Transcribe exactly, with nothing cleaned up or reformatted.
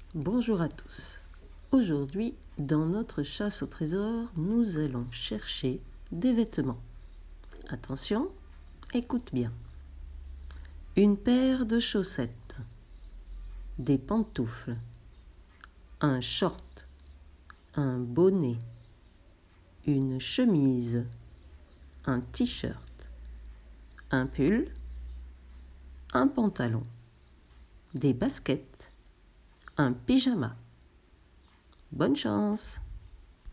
Bonjour à tous. Aujourd'hui, dans notre chasse au trésor, nous allons chercher des vêtements. Attention, écoute bien. Une paire de chaussettes, des pantoufles, un short, un bonnet, une chemise, un t-shirt, un pull, un pantalon, des baskets, un pyjama. Bonne chance!